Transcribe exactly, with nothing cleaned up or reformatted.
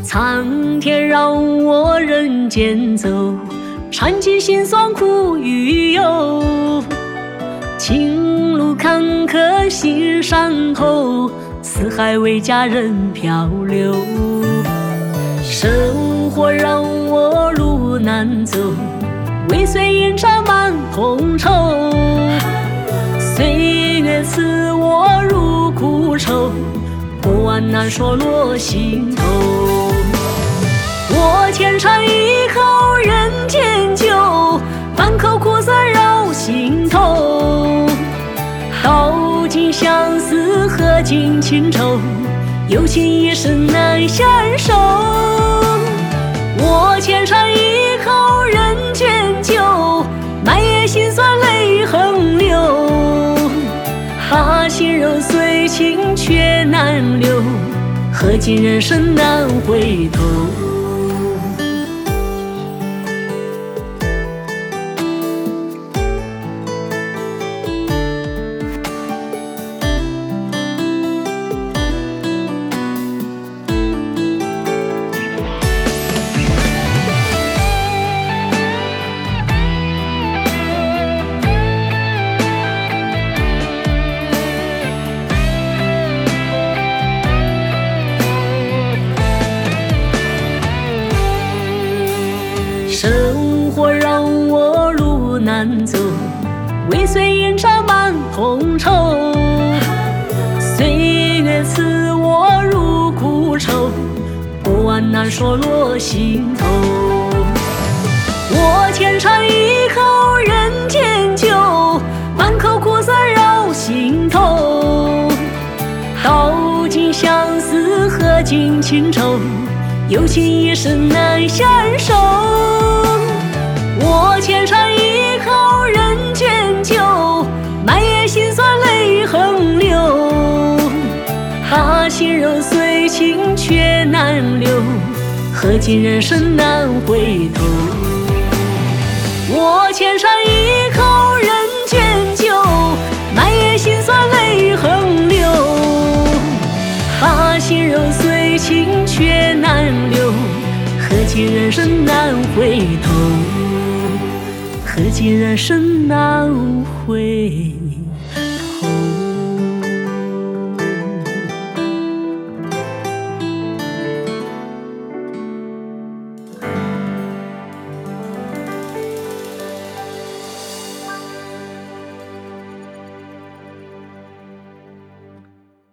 苍天让我人间走，尝尽辛酸苦与忧。情路坎坷心上头，四海为家人漂流。生活让我路难走，未遂阴差满同仇。岁月赐我入骨愁，过往难说落心头。我浅尝一口人间酒，半口苦涩绕心头。道尽相思何尽情愁，有情一生难相守。我浅尝一口人间酒，满眼心酸泪横流。把心揉碎情却难留，何尽人生难回头。生活让我路难走，未遂阴差满同仇。岁月赐我入骨愁，过往难说落心头。我浅尝一口人间酒，半口苦涩绕心头。道尽相思何尽情愁，有情一生难相守。我浅尝一口人间酒，满眼心酸泪横流。把心揉碎情却难留，何尽人生难回头。我浅尝一口人间酒，满眼心酸泪横流。把心揉碎情却难留，何尽人生难回头。何尽人生难回